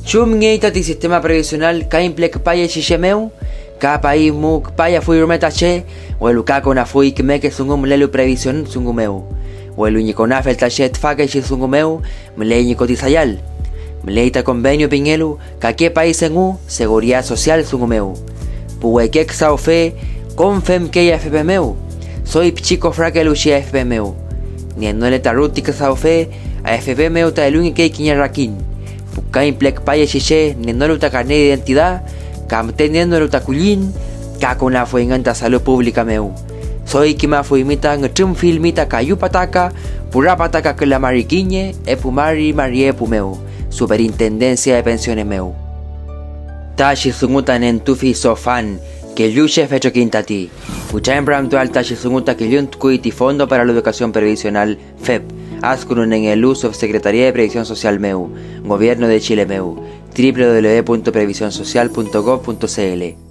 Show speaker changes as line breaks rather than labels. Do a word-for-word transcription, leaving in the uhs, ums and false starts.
Chumngeita ti sistema previsional kaimplek paya chishemeu, ka país muk paya fui rumetache, o el ukako na fui kmeke sungum lelu previsión sungumeu, o el uñiconafel tachet fake sungumeu, mlei cotisayal. Mleita convenio pingelu, ka que país en u, seguridad social sungumeu. Puwekek saufe, confem que F P meu, soy chico frakel uchi F P meu. Ni en no le taruti que saufe, a F P meu ta el uñike kiñarrakin. Pukain plek paye chiche, ni no luta carnet de identidad, kam teniendo luta culin, ka con la fuenganta salud pública meu. Soy kima fuimita ngchum filmita kayu pataka, pura pataka que la mariquiñe, e pumari marie pumeu, superintendencia de pensiones meu. Tashi sunguta nentufi sofan, que luche fecho quintati. Pucha en pramtual tashi sunguta que yunt kuiti fondo para la educación previsional F E P. Askunun en el uso de Secretaría de Previsión Social meu, Gobierno de Chile meu, w w w punto previsión social punto gov punto c l.